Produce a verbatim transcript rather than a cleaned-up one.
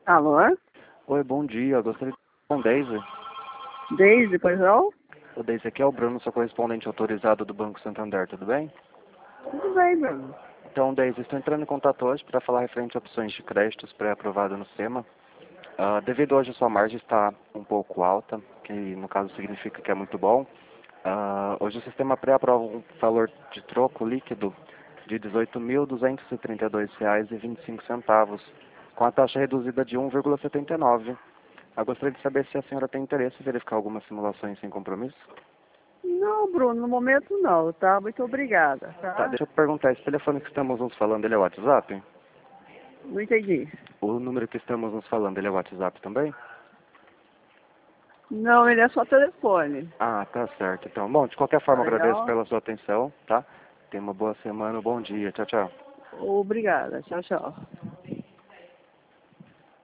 Alô? Oi, bom dia. Eu gostaria de falar com Deise. Desde, pois não? O Deise, aqui é o Bruno, sou correspondente autorizado do Banco Santander, tudo bem? Tudo bem, Bruno. Então, Deise, estou entrando em contato hoje para falar referente a opções de créditos pré-aprovado no SEMA. Ah, devido hoje a sua margem está um pouco alta, que no caso significa que é muito bom. Ah, hoje o sistema pré-aprova um valor de troco líquido de dezoito mil duzentos e trinta e dois reais e vinte e cinco centavos, com a taxa reduzida de um vírgula setenta e nove. Eu gostaria de saber se a senhora tem interesse em verificar algumas simulações sem compromisso. Não, Bruno, no momento não, tá? Muito obrigada, Tá, tá? deixa eu perguntar, esse telefone que estamos nos falando, ele é WhatsApp? Não entendi. O número que estamos nos falando, ele é WhatsApp também? Não, ele é só telefone. Ah, tá certo. Então, bom, de qualquer Tá forma, agradeço legal? pela sua atenção, tá? Tenha uma boa semana, um bom dia. Tchau, tchau. Obrigada. Tchau, tchau.